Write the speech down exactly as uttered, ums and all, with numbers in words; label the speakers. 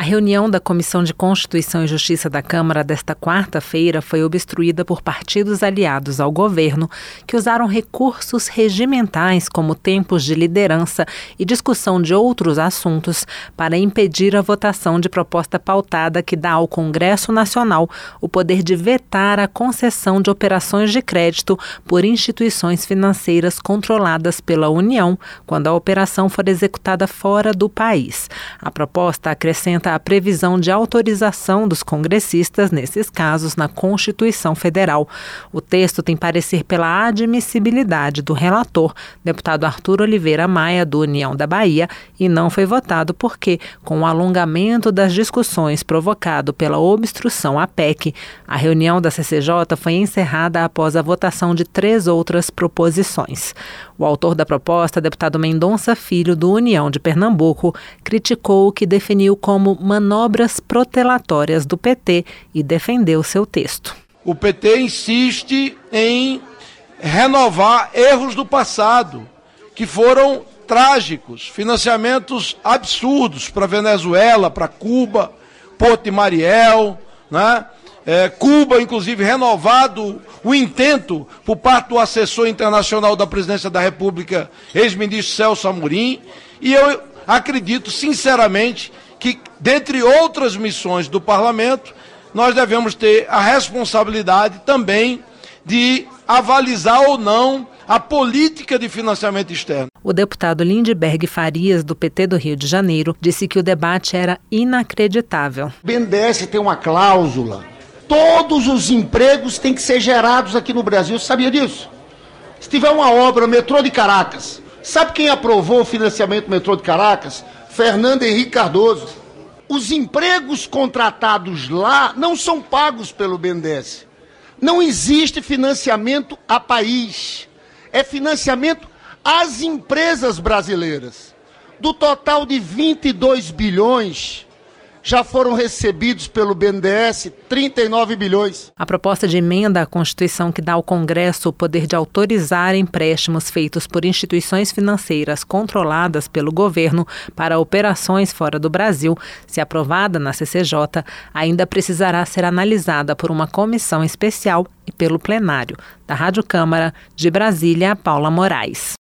Speaker 1: A reunião da Comissão de Constituição e Justiça da Câmara desta quarta-feira foi obstruída por partidos aliados ao governo que usaram recursos regimentais como tempos de liderança e discussão de outros assuntos para impedir a votação de proposta pautada que dá ao Congresso Nacional o poder de vetar a concessão de operações de crédito por instituições financeiras controladas pela União quando a operação for executada fora do país. A proposta acrescenta a previsão de autorização dos congressistas nesses casos na Constituição Federal. O texto tem parecer pela admissibilidade do relator, deputado Arthur Oliveira Maia, do União da Bahia, e não foi votado porque, com o alongamento das discussões provocado pela obstrução à P E C, a reunião da C C J foi encerrada após a votação de três outras proposições. O autor da proposta, deputado Mendonça Filho, do União de Pernambuco, criticou o que definiu como manobras protelatórias do P T e defendeu seu texto.
Speaker 2: O P T insiste em renovar erros do passado, que foram trágicos, financiamentos absurdos para a Venezuela, para Cuba, Porto de Mariel, né? É, Cuba, inclusive, renovado o intento por parte do assessor internacional da Presidência da República, ex-ministro Celso Amorim, e eu acredito, sinceramente, que, dentre outras missões do Parlamento, nós devemos ter a responsabilidade também de avalizar ou não a política de financiamento externo.
Speaker 1: O deputado Lindbergh Farias, do P T do Rio de Janeiro, disse que o debate era inacreditável.
Speaker 3: O B N D E S tem uma cláusula. Todos os empregos têm que ser gerados aqui no Brasil. Você sabia disso? Se tiver uma obra, metrô de Caracas, sabe quem aprovou o financiamento do metrô de Caracas? Fernando Henrique Cardoso. Os empregos contratados lá não são pagos pelo B N D E S. Não existe financiamento a país. É financiamento às empresas brasileiras. Do total de vinte e dois bilhões, já foram recebidos pelo B N D E S trinta e nove bilhões.
Speaker 1: A proposta de emenda à Constituição que dá ao Congresso o poder de autorizar empréstimos feitos por instituições financeiras controladas pelo governo para operações fora do Brasil, se aprovada na C C J, ainda precisará ser analisada por uma comissão especial e pelo plenário. Da Rádio Câmara, de Brasília, Paula Moraes.